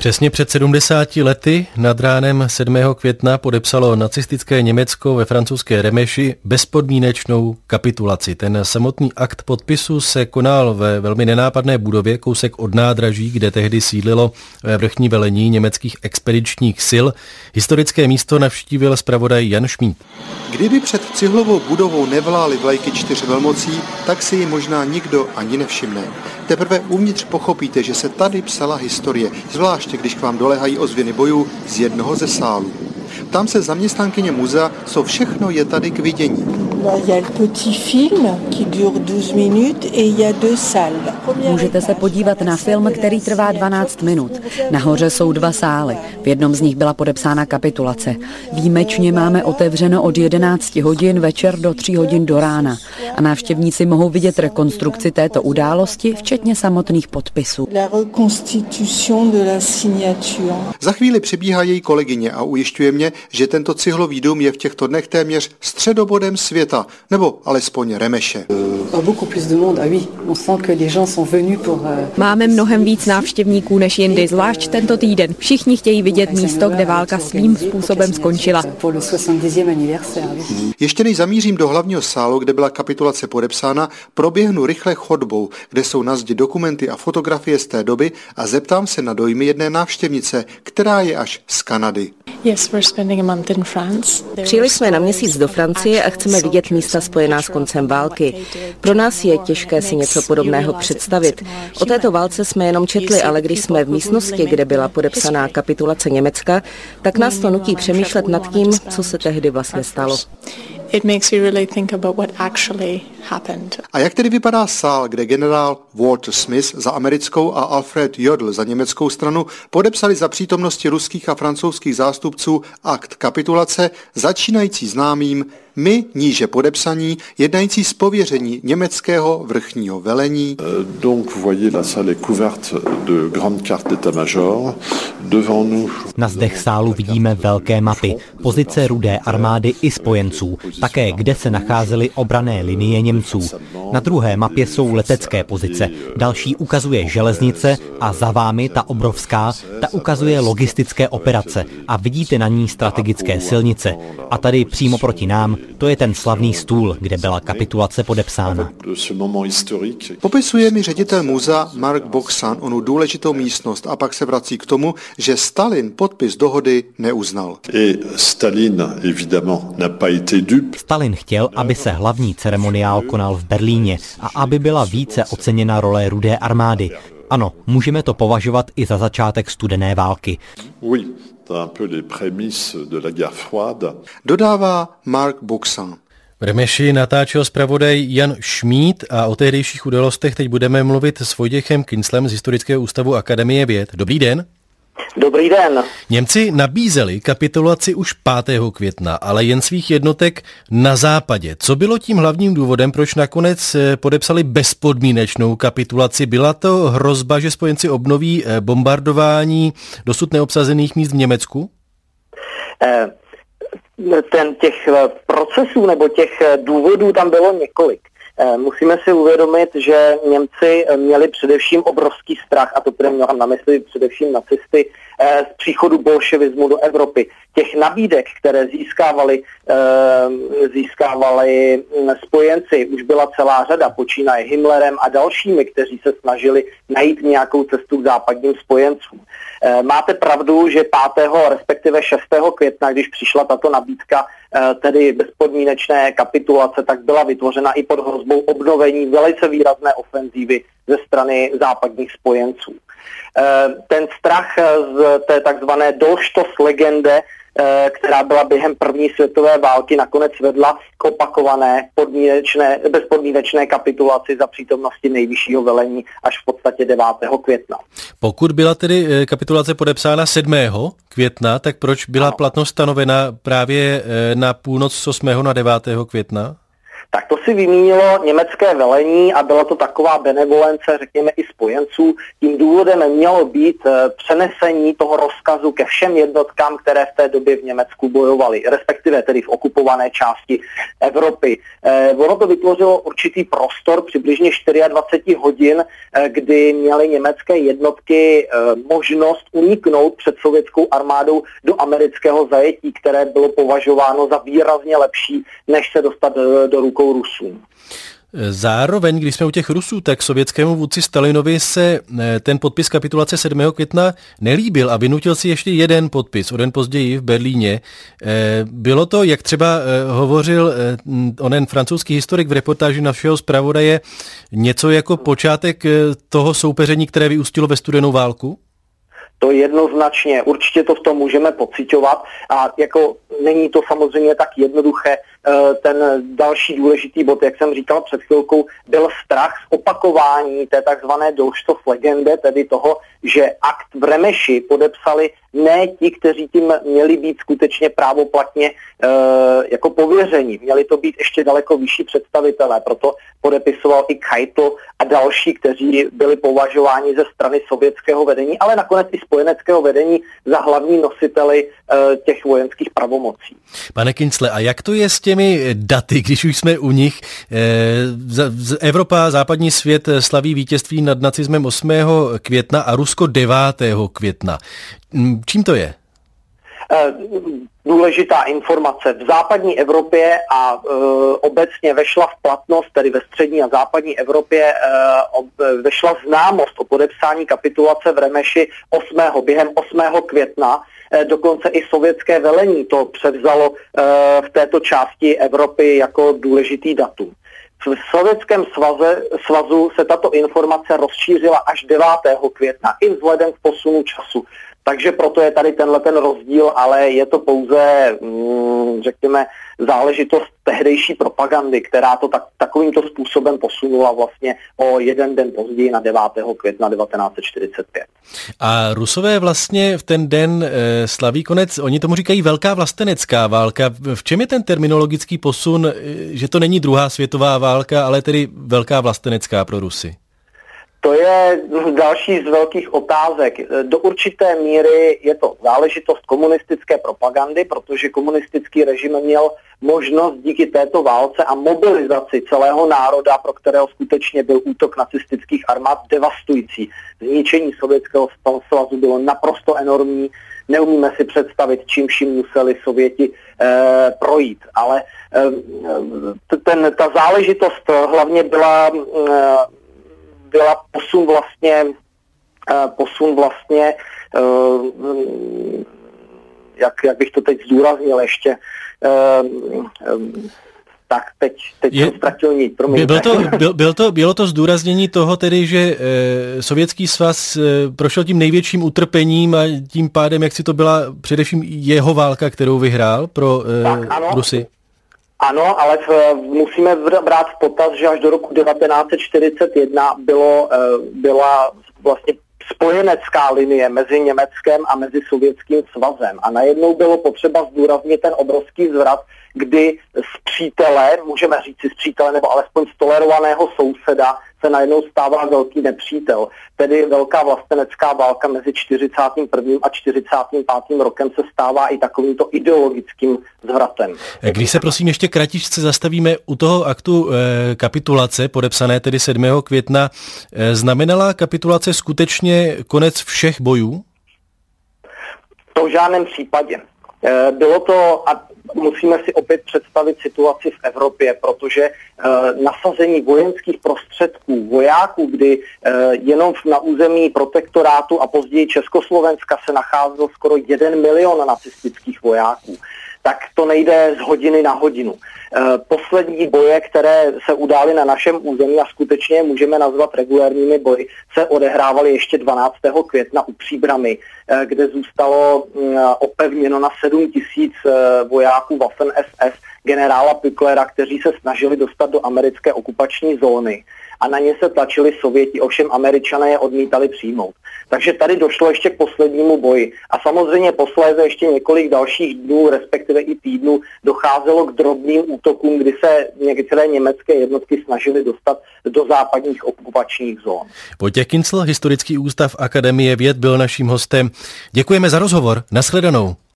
Přesně před 70 lety nad ránem 7. května podepsalo nacistické Německo ve francouzské Remeši bezpodmínečnou kapitulaci. Ten samotný akt podpisu se konal ve velmi nenápadné budově kousek od nádraží, kde tehdy sídlilo vrchní velení německých expedičních sil. Historické místo navštívil zpravodaj Jan Šmíd. Kdyby před cihlovou budovou nevlály vlajky 4 velmocí, tak si ji možná nikdo ani nevšimne. Teprve uvnitř pochopíte, že se tady psala historie, zvláště když k vám doléhají ozvěny bojů z jednoho ze sálů. Ptám se zaměstnankyně muzea, co všechno je tady k vidění. Můžete se podívat na film, který trvá 12 minut. Nahoře jsou 2 sály. V jednom z nich byla podepsána kapitulace. Výjimečně máme otevřeno od 11 hodin večer do 3 hodin do rána. A návštěvníci mohou vidět rekonstrukci této události, včetně samotných podpisů. Za chvíli přibíhá její kolegyně a ujišťuje mě, že tento cihlový dům je v těchto dnech téměř středobodem světa, nebo alespoň Remeše. Máme mnohem víc návštěvníků než jindy, zvlášť tento týden. Všichni chtějí vidět místo, kde válka svým způsobem skončila. Ještě než zamířím do hlavního sálu, kde byla kapitulace podepsána, proběhnu rychle chodbou, kde jsou na zdi dokumenty a fotografie z té doby a zeptám se na dojmy jedné návštěvnice, která je až z Kanady. Přijeli jsme na měsíc do Francie a chceme vidět místa spojená s koncem války. Pro nás je těžké si něco podobného představit. O této válce jsme jenom četli, ale když jsme v místnosti, kde byla podepsaná kapitulace Německa, tak nás to nutí přemýšlet nad tím, co se tehdy vlastně stalo. A jak tedy vypadá sál, kde generál Walter Smith za americkou a Alfred Jodl za německou stranu podepsali za přítomnosti ruských a francouzských zástupců akt kapitulace, začínající známým my níže podepsaní, jednající z pověření německého vrchního velení. Donc vous voyez la salle est couverte de grandes cartes d'état-major. Devant nous. Na zdech sálu vidíme velké mapy, pozice Rudé armády i spojenců, také kde se nacházely obranné linie Němců. Na druhé mapě jsou letecké pozice, další ukazuje železnice a za vámi ta obrovská, ta ukazuje logistické operace a vidíte na ní strategické silnice. A tady přímo proti nám to je ten slavný stůl, kde byla kapitulace podepsána. Popisuje mi ředitel muzea Mark Boxan onu důležitou místnost a pak se vrací k tomu, že Stalin podpis dohody neuznal. Stalin chtěl, aby se hlavní ceremoniál konal v Berlíně a aby byla více oceněna role Rudé armády. Ano, můžeme to považovat i za začátek studené války. Dodává Mark Boxan. V Remeši natáčel zpravodaj Jan Šmíd a o tehdejších událostech teď budeme mluvit s Vojtěchem Kinslem z Historického ústavu Akademie věd. Dobrý den. Dobrý den. Němci nabízeli kapitulaci už 5. května, ale jen svých jednotek na západě. Co bylo tím hlavním důvodem, proč nakonec podepsali bezpodmínečnou kapitulaci? Byla to hrozba, že spojenci obnoví bombardování dosud neobsazených míst v Německu? Těch procesů nebo těch důvodů tam bylo několik. Musíme si uvědomit, že Němci měli především obrovský strach, a to tedy měl na mysli především nacisty, z příchodu bolševismu do Evropy. Těch nabídek, které získávali spojenci, už byla celá řada, počínaje Himmlerem a dalšími, kteří se snažili najít nějakou cestu k západním spojencům. Máte pravdu, že 5. respektive 6. května, když přišla tato nabídka, tedy bezpodmínečné kapitulace, tak byla vytvořena i pod hrozbou obnovení velice výrazné ofenzívy ze strany západních spojenců. Ten strach z té takzvané Dolchstoss-legende, která byla během první světové války, nakonec vedla k opakované bezpodmínečné kapitulaci za přítomnosti nejvyššího velení až v podstatě 9. května. Pokud byla tedy kapitulace podepsána 7. května, tak proč byla platnost stanovena právě na půlnoc z 8. na 9. května? Tak to si vymínilo německé velení a byla to taková benevolence, řekněme, i spojenců. Tím důvodem mělo být přenesení toho rozkazu ke všem jednotkám, které v té době v Německu bojovaly, respektive tedy v okupované části Evropy. Ono to vytvořilo určitý prostor, přibližně 24 hodin, kdy měly německé jednotky možnost uniknout před sovětskou armádou do amerického zajetí, které bylo považováno za výrazně lepší, než se dostat do rukou Rusům. Zároveň, když jsme u těch Rusů, tak sovětskému vůdci Stalinovi se ten podpis kapitulace 7. května nelíbil a vynutil si ještě jeden podpis, o den později v Berlíně. Bylo to, jak třeba hovořil onen francouzský historik v reportáži našeho zpravodaje, něco jako počátek toho soupeření, které vyústilo ve studenou válku? To jednoznačně, určitě to v tom můžeme pociťovat a jako není to samozřejmě tak jednoduché. Ten další důležitý bod, jak jsem říkal před chvilkou, byl strach z opakování té takzvané Dolchstoff-legende, tedy toho, že akt v Remeši podepsali ne ti, kteří tím měli být skutečně právoplatně jako pověření. Měli to být ještě daleko vyšší představitelé, proto podepisoval i Keitel a další, kteří byli považováni ze strany sovětského vedení, ale nakonec i spojeneckého vedení za hlavní nositeli těch vojenských pravomocí. Pane Kincle, a jak to je s těmi daty, když už jsme u nich? Evropa, západní svět slaví vítězství nad nacismem 8. května a Rusko 9. května. Čím to je? Důležitá informace. V západní Evropě a obecně vešla v platnost, tedy ve střední a západní Evropě, vešla známost o podepsání kapitulace v Remeši během 8. května. Dokonce i sovětské velení to převzalo v této části Evropy jako důležitý datum. V Sovětském svazu se tato informace rozšířila až 9. května i vzhledem k posunu času. Takže proto je tady ten rozdíl, ale je to pouze, řekněme, záležitost tehdejší propagandy, která to takovýmto způsobem posunula vlastně o jeden den později na 9. května 1945. A Rusové vlastně v ten den slaví konec, oni tomu říkají velká vlastenecká válka. V čem je ten terminologický posun, že to není druhá světová válka, ale tedy velká vlastenecká pro Rusy? To je další z velkých otázek. Do určité míry je to záležitost komunistické propagandy, protože komunistický režim měl možnost díky této válce a mobilizaci celého národa, pro kterého skutečně byl útok nacistických armád devastující. Zničení Sovětského svazu bylo naprosto enormní. Neumíme si představit, čím vším museli Sověti projít. Ale ta záležitost hlavně byla posun vlastně, jak bych to teď zdůraznil ještě, tak teď jsem ztratil nit, promiňte. Bylo to zdůraznění toho tedy, že Sovětský svaz prošel tím největším utrpením a tím pádem, jak si to byla především jeho válka, kterou vyhrál pro Rusy? Ano, ale musíme brát v potaz, že až do roku 1941 byla vlastně spojenecká linie mezi Německem a mezi Sovětským svazem. A najednou bylo potřeba zdůraznit ten obrovský zvrat, kdy z přítele, můžeme říct si z přítele, nebo alespoň z tolerovaného souseda, se najednou stává velký nepřítel. Tedy velká vlastenecká válka mezi 41. a 45. rokem se stává i takovýmto ideologickým zvratem. Když se prosím ještě kratičce zastavíme u toho aktu kapitulace, podepsané tedy 7. května, znamenala kapitulace skutečně konec všech bojů? To v žádném případě. Bylo to, a musíme si opět představit situaci v Evropě, protože nasazení vojenských prostředků, vojáků, kdy jenom na území protektorátu a později Československa se nacházelo skoro 1 milion nacistických vojáků, tak to nejde z hodiny na hodinu. Poslední boje, které se udály na našem území a skutečně můžeme nazvat regulérními boji, se odehrávaly ještě 12. května u Příbrami, kde zůstalo opevněno na 7 000 vojáků Waffen-SS, generála Pücklera, kteří se snažili dostat do americké okupační zóny a na ně se tlačili Sověti, ovšem Američané je odmítali přijmout. Takže tady došlo ještě k poslednímu boji. A samozřejmě posléze ještě několik dalších dnů, respektive i týdnů, docházelo k drobným útokům, kdy se některé německé jednotky snažily dostat do západních okupačních zón. Vojtěch Kincl, Historický ústav Akademie věd, byl naším hostem. Děkujeme za rozhovor. Nashledanou.